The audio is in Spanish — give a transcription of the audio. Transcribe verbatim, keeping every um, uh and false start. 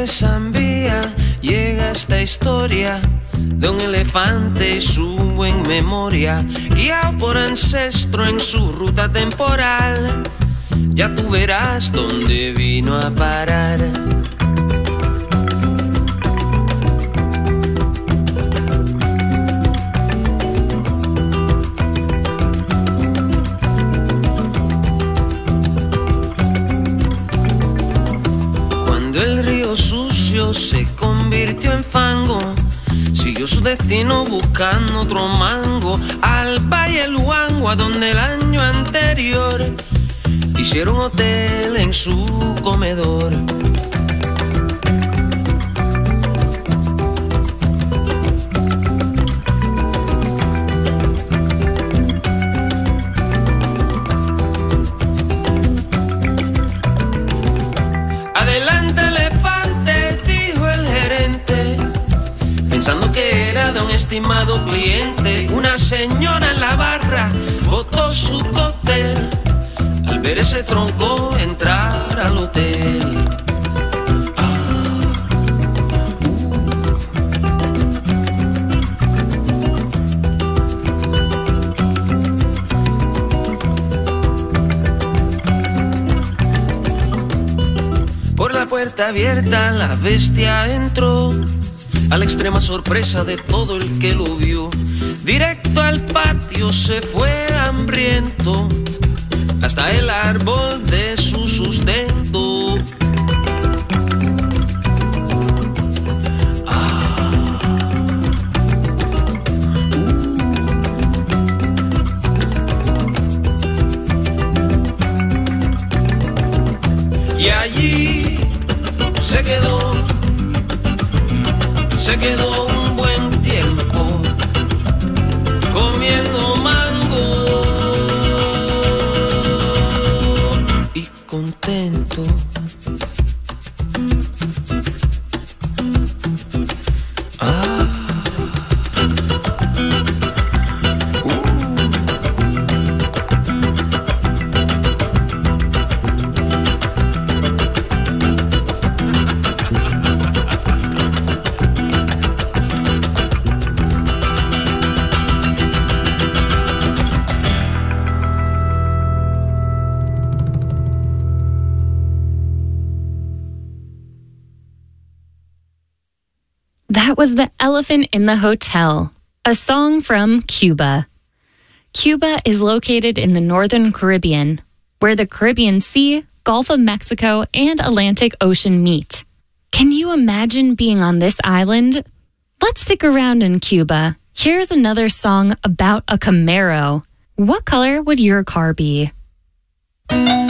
Zambia llega esta historia de un elefante y su en memoria, guiado por ancestro en su ruta temporal. Ya tú verás dónde vino a parar. Cuando el río sucio se convirtió en fango, siguió su destino buscando otro mango al Valle Luango, a donde el año anterior hicieron hotel en su comedor. Adelante elefante, dijo el gerente, pensando que era de un estimado cliente. Una señora en la barra botó su cóctel al ver ese tronco entrar al hotel. Por la puerta abierta la bestia entró, a la extrema sorpresa de todo el que lo vio. Directo al patio se fue hambriento, hasta el árbol de su sustento. Ah. Uh. Y allí se quedó, se quedó un buen tiempo comiendo mango y contento. Ah. That was The Elephant in the Hotel, a song from Cuba. Cuba is located in the northern Caribbean, where the Caribbean Sea, Gulf of Mexico, and Atlantic Ocean meet. Can you imagine being on this island? Let's stick around in Cuba. Here's another song about a Camaro. What color would your car be?